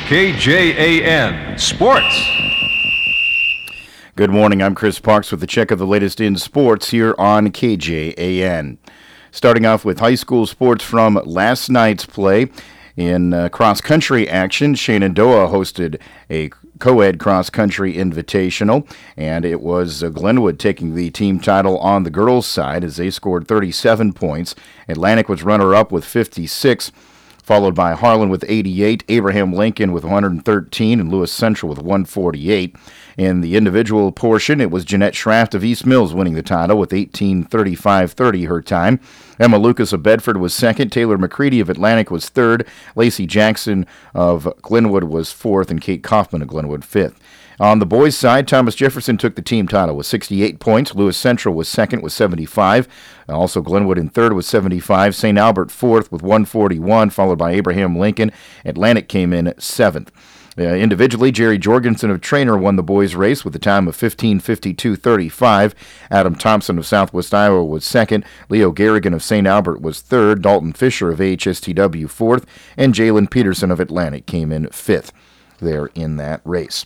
KJAN Sports. Good morning, I'm Chris Parks with a check of the latest in sports here on KJAN. Starting off with high school sports from last night's play. In cross-country action, Shenandoah hosted a co-ed cross-country invitational, and it was Glenwood taking the team title on the girls' side as they scored 37 points. Atlantic was runner-up with 56, followed by Harlan with 88, Abraham Lincoln with 113, and Lewis Central with 148. In the individual portion, it was Jeanette Schraft of East Mills winning the title with 18:35:30 her time. Emma Lucas of Bedford was second, Taylor McCready of Atlantic was third, Lacey Jackson of Glenwood was fourth, and Kate Kaufman of Glenwood fifth. On the boys' side, Thomas Jefferson took the team title with 68 points. Lewis Central was second with 75. Also Glenwood in third with 75. St. Albert fourth with 141, followed by Abraham Lincoln. Atlantic came in seventh. Individually, Jerry Jorgensen of Trainer won the boys' race with a time of 15:52:35. Adam Thompson of Southwest Iowa was second. Leo Garrigan of St. Albert was third. Dalton Fisher of AHSTW fourth. And Jalen Peterson of Atlantic came in fifth there in that race.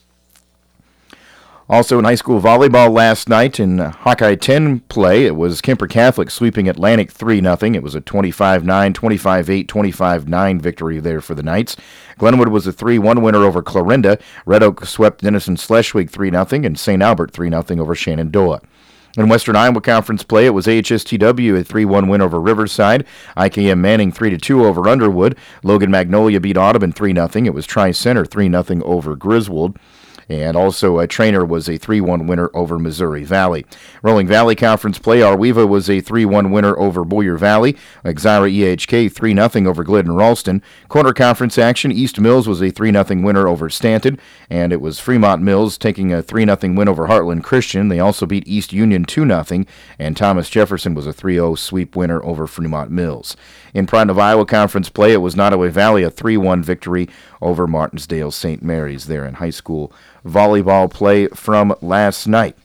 Also in high school volleyball last night in Hawkeye 10 play, it was Kemper Catholic sweeping Atlantic 3-0. It was a 25-9, 25-8, 25-9 victory there for the Knights. Glenwood was a 3-1 winner over Clarinda. Red Oak swept Denison Schleswig 3-0, and St. Albert 3-0 over Shenandoah. In Western Iowa Conference play, it was AHSTW a 3-1 win over Riverside. IKM Manning 3-2 over Underwood. Logan Magnolia beat Audubon 3-0. It was Tri-Center 3-0 over Griswold. And also a Trainer was a 3-1 winner over Missouri Valley. Rolling Valley Conference play, Arweva was a 3-1 winner over Boyer Valley. Exira EHK 3-0 over Glidden Ralston. Corner Conference action, East Mills was a 3-0 winner over Stanton. And it was Fremont Mills taking a 3-0 win over Heartland Christian. They also beat East Union 2-0. And Thomas Jefferson was a 3-0 sweep winner over Fremont Mills. In Pride of Iowa Conference play, it was Nottoway Valley a 3-1 victory over Martinsdale St. Mary's there in high school volleyball play from last night.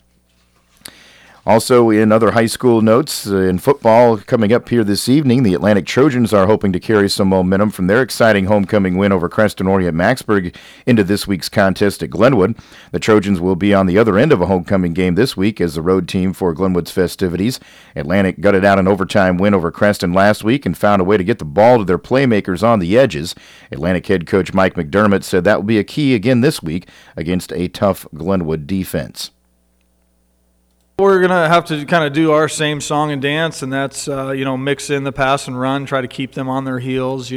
Also, in other high school notes, in football coming up here this evening, the Atlantic Trojans are hoping to carry some momentum from their exciting homecoming win over Creston Orient Maxburg into this week's contest at Glenwood. The Trojans will be on the other end of a homecoming game this week as the road team for Glenwood's festivities. Atlantic gutted out an overtime win over Creston last week and found a way to get the ball to their playmakers on the edges. Atlantic head coach Mike McDermott said that will be a key again this week against a tough Glenwood defense. We're going to have to kind of do our same song and dance, and that's, mix in the pass and run, try to keep them on their heels.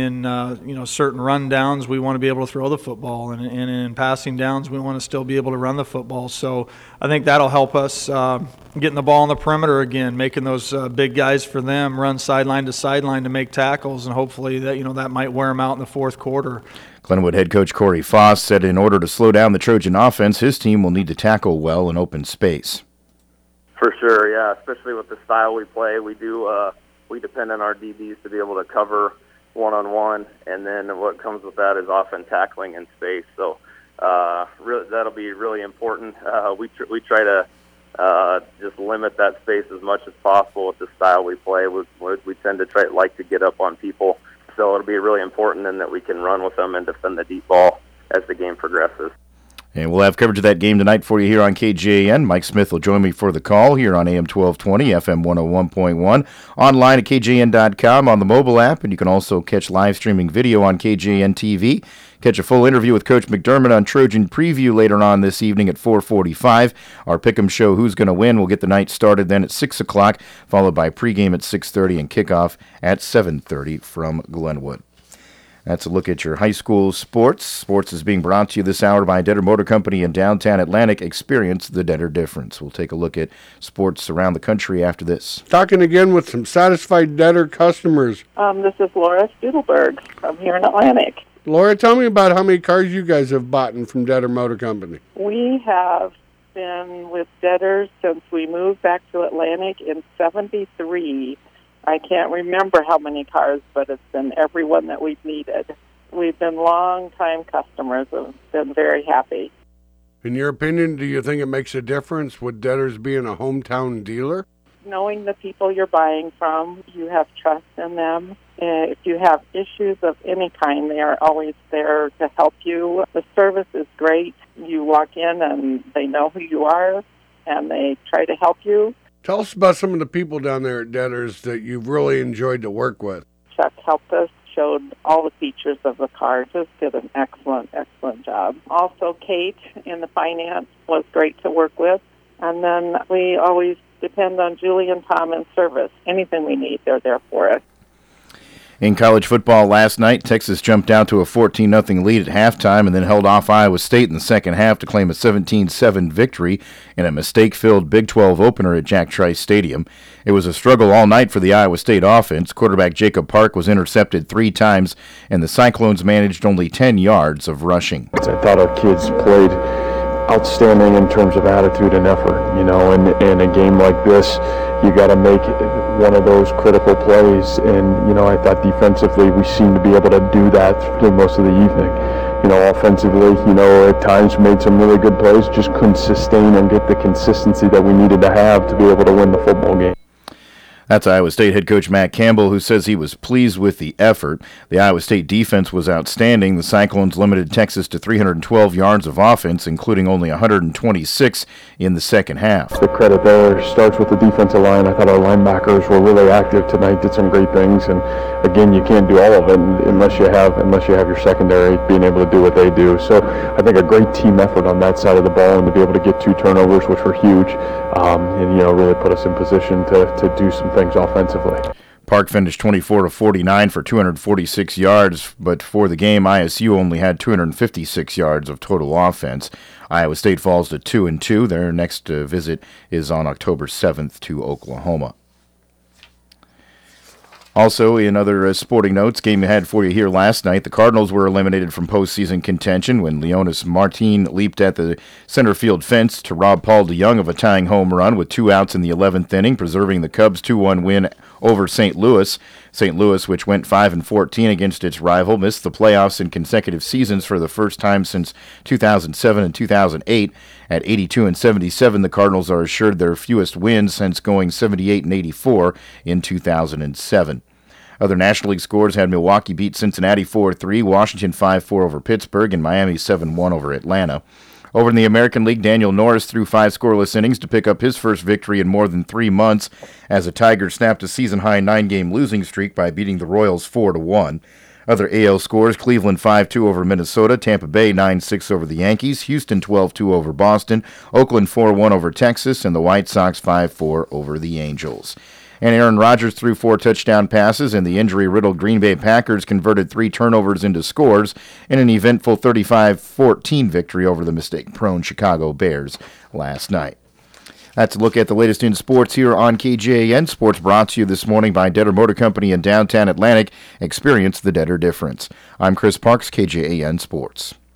In certain run downs, we want to be able to throw the football, and in passing downs, we want to still be able to run the football. So I think that'll help us getting the ball on the perimeter again, making those big guys for them run sideline to sideline to make tackles, and hopefully that might wear them out in the fourth quarter. Glenwood head coach Corey Foss said in order to slow down the Trojan offense, his team will need to tackle well in open space. For sure, yeah, especially with the style we play. We depend on our DBs to be able to cover one-on-one, and then what comes with that is often tackling in space. So that'll be really important. We try to just limit that space as much as possible with the style we play. We tend to like to get up on people, so it'll be really important then that we can run with them and defend the deep ball as the game progresses. And we'll have coverage of that game tonight for you here on KJAN. Mike Smith will join me for the call here on AM 1220, FM 101.1, online at KJN.com, on the mobile app, and you can also catch live streaming video on KJN TV. Catch a full interview with Coach McDermott on Trojan Preview later on this evening at 4:45. Our Pick'em show, Who's Gonna Win, will get the night started then at 6 o'clock, followed by pregame at 6:30 and kickoff at 7:30 from Glenwood. That's a look at your high school sports. Sports is being brought to you this hour by Detter Motor Company in downtown Atlantic. Experience the Detter difference. We'll take a look at sports around the country after this. Talking again with some satisfied Detter customers. This is Laura Studelberg from here in Atlantic. Laura, tell me about how many cars you guys have bought from Detter Motor Company. We have been with Detter since we moved back to Atlantic in 73. I can't remember how many cars, but it's been every one that we've needed. We've been long-time customers and been very happy. In your opinion, do you think it makes a difference with Detter's being a hometown dealer? Knowing the people you're buying from, you have trust in them, If you have issues of any kind, they are always there to help you. The service is great. You walk in and they know who you are and they try to help you. Tell us about some of the people down there at Debtors that you've really enjoyed to work with. Chuck helped us, showed all the features of the car, just did an excellent job. Also, Kate in the finance was great to work with. And then we always depend on Julie and Tom in service. Anything we need, they're there for us. In college football last night, Texas jumped out to a 14-0 lead at halftime and then held off Iowa State in the second half to claim a 17-7 victory in a mistake-filled Big 12 opener at Jack Trice Stadium. It was a struggle all night for the Iowa State offense. Quarterback Jacob Park was intercepted 3 times, and the Cyclones managed only 10 yards of rushing. I thought our kids played outstanding in terms of attitude and effort, and in a game like this, you got to make one of those critical plays, and I thought defensively we seemed to be able to do that through most of the evening. Offensively, at times made some really good plays, just couldn't sustain and get the consistency that we needed to have to be able to win the football game. That's Iowa State head coach Matt Campbell, who says he was pleased with the effort. The Iowa State defense was outstanding. The Cyclones limited Texas to 312 yards of offense, including only 126 in the second half. The credit there starts with the defensive line. I thought our linebackers were really active tonight, did some great things, and again, you can't do all of it unless you have your secondary being able to do what they do. So I think a great team effort on that side of the ball, and to be able to get 2 turnovers, which were huge, and really put us in position to do some things offensively. Park finished 24-49 for 246 yards, but for the game, ISU only had 256 yards of total offense. Iowa State falls to 2-2. Their next visit is on October 7th to Oklahoma. Also, in other sporting notes, game ahead for you here last night. The Cardinals were eliminated from postseason contention when Leonis Martin leaped at the center field fence to rob Paul DeJong of a tying home run with 2 outs in the 11th inning, preserving the Cubs' 2-1 win over St. Louis. St. Louis, which went 5-14 against its rival, missed the playoffs in consecutive seasons for the first time since 2007 and 2008. At 82-77, the Cardinals are assured their fewest wins since going 78-84 in 2007. Other National League scores had Milwaukee beat Cincinnati 4-3, Washington 5-4 over Pittsburgh, and Miami 7-1 over Atlanta. Over in the American League, Daniel Norris threw 5 scoreless innings to pick up his first victory in more than 3 months as the Tigers snapped a season-high 9-game losing streak by beating the Royals 4-1. Other AL scores, Cleveland 5-2 over Minnesota, Tampa Bay 9-6 over the Yankees, Houston 12-2 over Boston, Oakland 4-1 over Texas, and the White Sox 5-4 over the Angels. And Aaron Rodgers threw 4 touchdown passes, and the injury-riddled Green Bay Packers converted 3 turnovers into scores in an eventful 35-14 victory over the mistake-prone Chicago Bears last night. That's a look at the latest in sports here on KJAN. Sports brought to you this morning by Debtor Motor Company in downtown Atlantic. Experience the Debtor difference. I'm Chris Parks, KJAN Sports.